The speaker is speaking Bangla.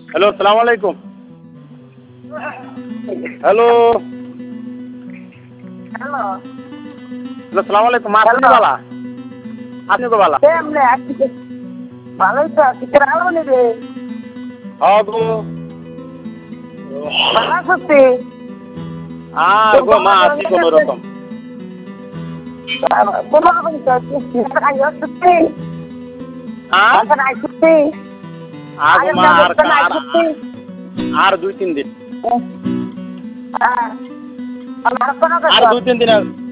হ্যালো, আসসালামু আলাইকুম। Hello, hello. হ্যালো, আসসালামু আলাইকুম। মা আপনি হ্যালো। বালা? আপনি তো বালা? কেমনে আছি? ভালোই তো আছি। তোর আলো নি রে? হ্যাঁ গো। ভালো আছিস তুই? আর তোর গো মা গলা আছি জড়িয়ে কোন গেছে। রকম। কোনো রকম তো আছিস। আগে আসছিস তুই? হ্যাঁ? এখন আইছিস তুই? আগো আগের মা আর ব্যবস্থা আইছিস তুই? আর 2-3 দিন। হ্যাঁ। আর কোনো আর কথা? 2-3 দিন